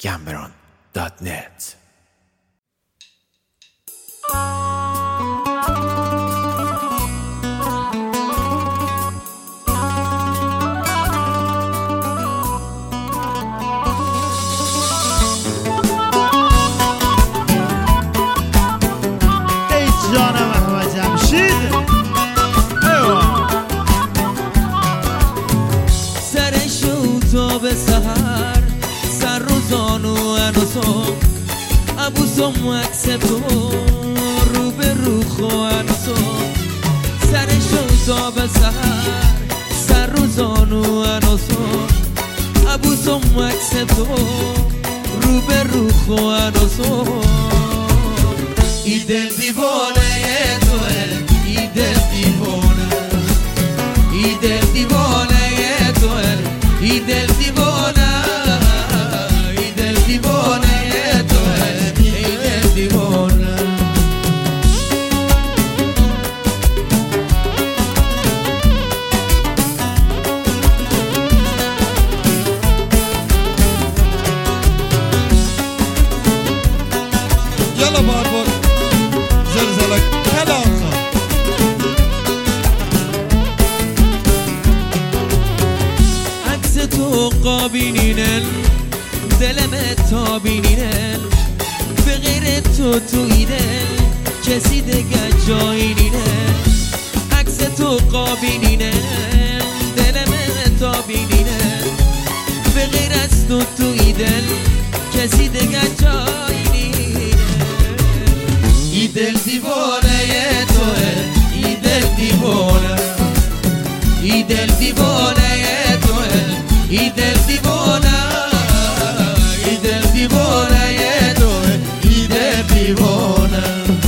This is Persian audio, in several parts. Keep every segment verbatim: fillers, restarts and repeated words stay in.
گمبران دات نت. به سحر سر روزانو انوسو ابوسم عکس تو رو به رو خو انوسو سرشو تا به سحر سر روزانو انوسو ابوسم عکس تو رو به رو خو انوسو ای دل دیوانه توه ای دل دیوانه ای دل دیوانه توه ای دل دیوانه ای دل دیوانه توه ای دل دیوانه یالا بابا زلزله کلام تو قابینینن دلم تابینینن به غیر تو تویدن کسی دیگه جایی نینن عکس تو قابینینن دلم تابینینن به غیر از تو تویدن کسی دیگه جایی نینن ای دل دیوانه توه ای دل دیوانه ای دل دیوانه ای دل دیوانه ای دل دیوانه توه ای دل دیوانه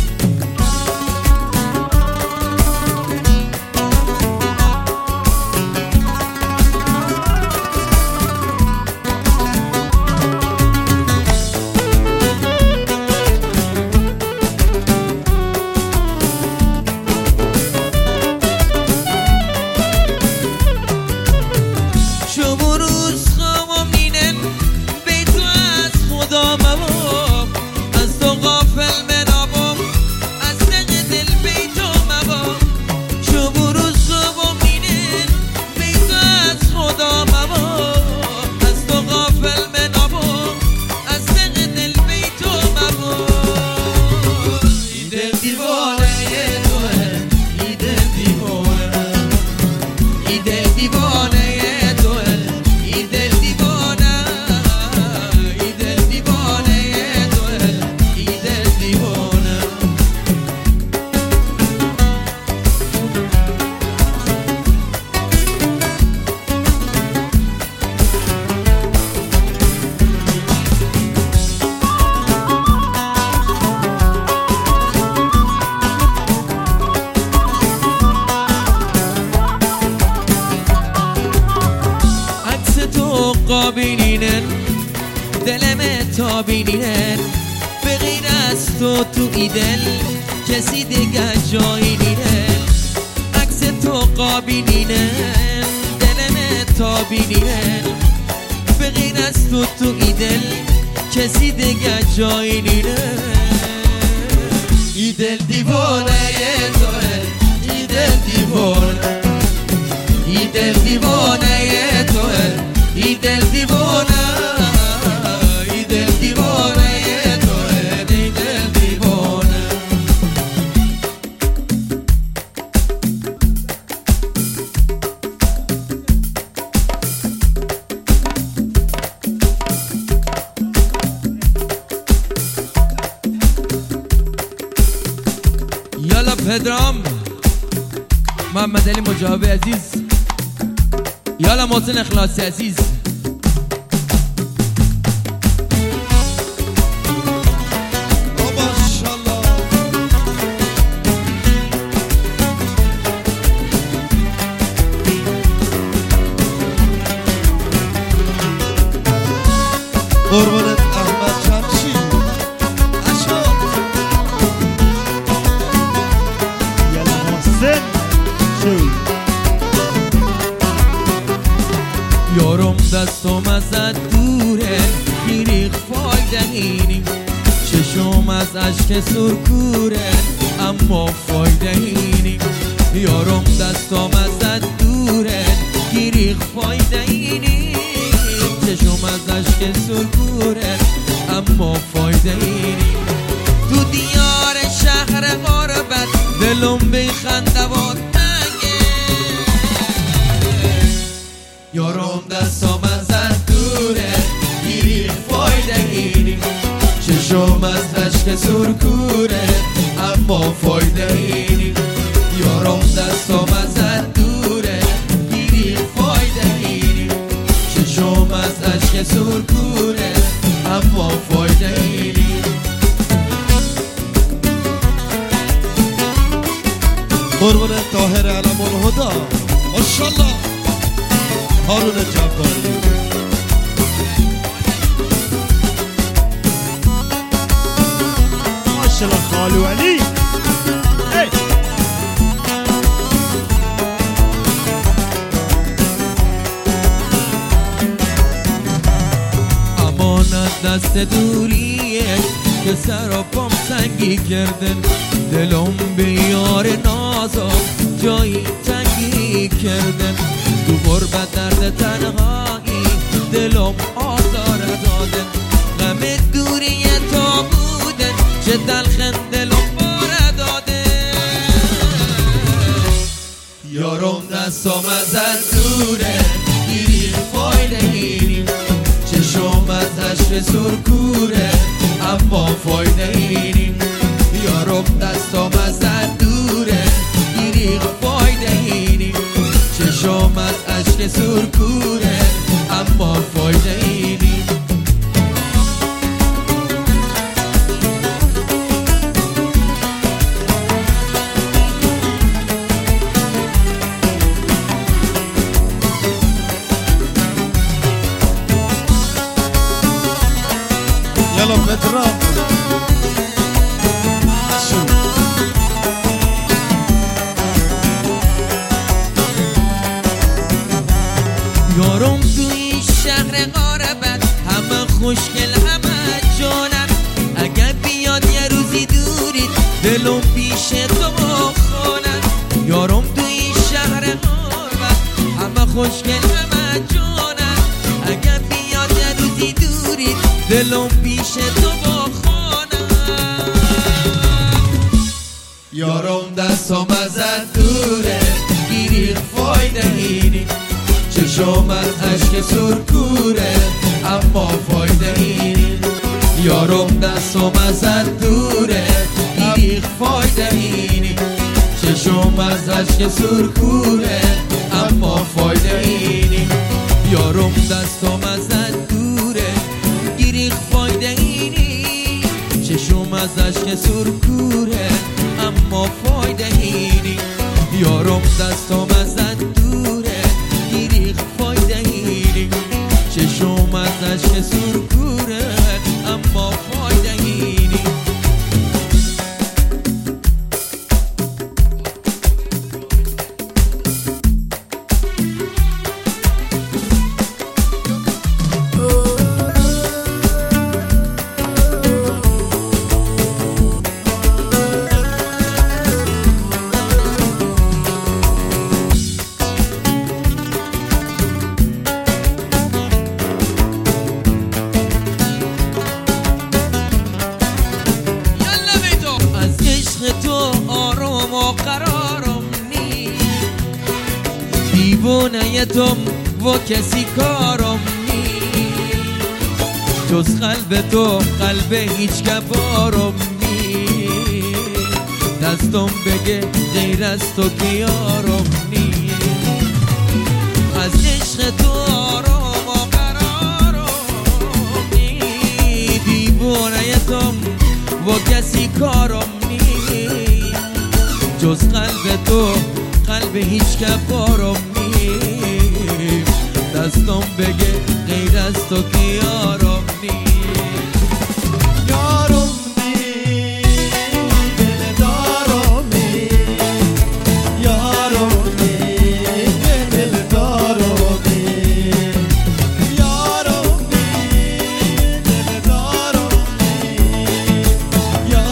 قابینینن دلم تابینینن به غیر از تو تو ای دل کسی دیگه جایی نینن عکس تو قابینینن دلم تابینینن به غیر از تو تو ای دل کسی دیگه جایی نینن ای دل دیوانه توه ای دل دیوانه ای دل دیوانه توه ای دل دیوانه ای دل دیوانه توه ای دل دیوانه یالا پدرام محمد علی مجاهبی عزیز یالا محسن اخلاصی عزیز قربونت احمد شمشی اشان یالا محسن شو یارم دستم ازت دوره میریخت از عشق سرکوره اما فایده اینی یارم دستام ازت دوره گیری فایده اینی چشم از عشق سرکوره اما فایده اینی تو دیار شهر غربت دلم بخنده و تنگه یارم دستام ازت دوره گیری فایده اینی چشم از عشق سرکوره اما فایده اینی یارم دستام ازت دوره گیری فایده اینی چشم از عشق سرکوره اما فایده اینی قربون طاهر علم الهدا ماشاءالله هارون جباری ماشاءالله خالو علی ای امانت دست دوریه که سر و پام سنگی کردن دلم به یار نازم جایی تنگی کردن تو غربت درد تنهایی دلم آزار دادن غم دوری تو بودن چه دلخن دلم بار دادن یارم دستم ازت دوره گیری فایده گیری چشم از عشق سرکوره اما فایده اینی یارم دستم ازت دوره گیری فایده اینی چشم از عشق سرکوره اما فایده اینی یلا پدرام یارم توی شهر غربت همه خوشگل همه جانن اگر بیاد یه روزی دورید دلم پیش تو بخونن یارم توی شهر غربت همه خوشگل همه جانن اگر بیاد یه روزی دورید دلم پیش تو بخونن یارم دستم ازت دوره گیری فایده اینی چشم از عشق سرکوره اما فایده اینی یارم دستم ازت دوره گیری فایده اینی چشم از عشق سرکوره اما فایده اینی یارم دستم ازت دوره گیری فایده اینی چشم از عشق سرکوره اما فایده اینی یارم دستم ازت دوره گیری فایده اینی چشم از عشق سرکوره اما فایده اینی دیوانه تم و کسی کارم نیست جز قلب تو قلب هیچ کبارم نیست دستم بگه غیر از تو که یارم نیست از عشق تو آرام و قرارم نیست دیوانه تم و کسی کارم نیست جز قلب تو قلب هیچ کبارم نیست دستم بگه غیر از تو که یارم نیست یارم نیست دل دارم نیست یارم نیست دل دارم نیست یارم نیست دل دارم نیست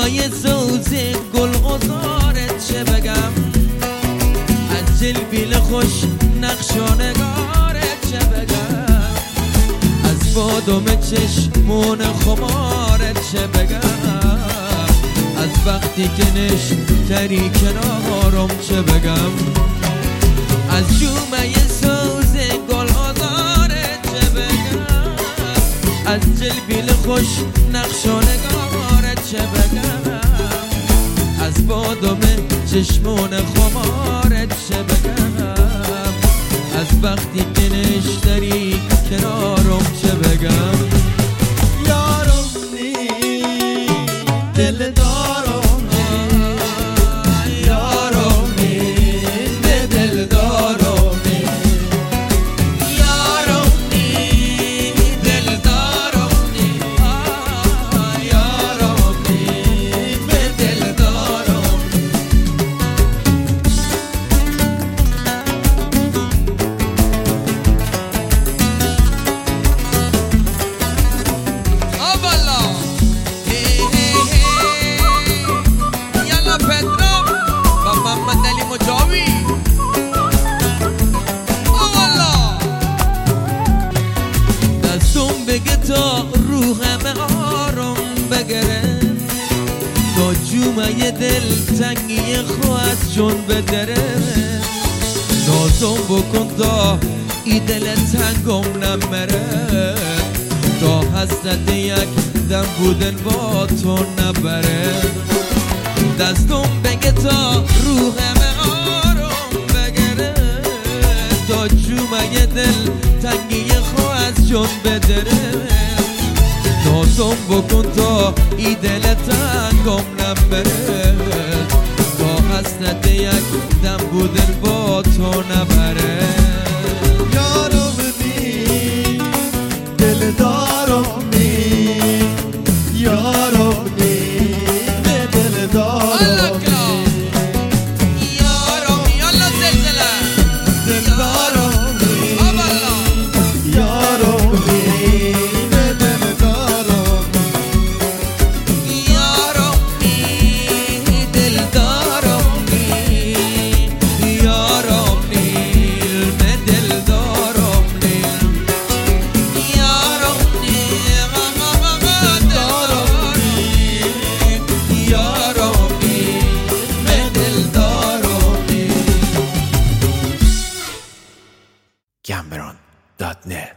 جومای سوز گل غزارت چه بگم، از جلبیل خوش نقشانگارت چه بگم، از بادم چشمون خمارت چه بگم، از وقتی که نشتری کنارم چه بگم، از جومای سوز گل غزارت چه بگم، از جلبیل خوش نقشانگارت چه بگم، از بادم چشمون خمارت چه بگم، از وقتی که نشتری کنارم چه بگم. یارم نی دل دارم نی، یارم نی دل دارم نی، یارم نی دل دارم نی، یارم نی دل دارم. آوالا هی هی هی یالا پدرام با محمد علی مجاوی. آوالا دستم بگه تا روحم آرام بگره، تا جومه دل تنگی خو از جون بدره، نازم بکن تا ای دل تنگم نمره، تا حسرت یک دم بودن با تو نبره، دستم بگه تا روحم آرام بگره، تا جومه دل تنگی خو از جون بدره، نازم بکن تا ای دل تنگم نبره، تا حسرت یک دم بودن با تو نبره. یارم نی دل دارم نی، یارم نی دل دارم نی، یارم یالا زلزله دل دارم نی، آوالا یارم نی دل دارم نی. یارم نی دل دارم نی، یارم نی دل دارم نی، یارم نی دارم نی، یارم نی دل دارم نی. Cameron dot net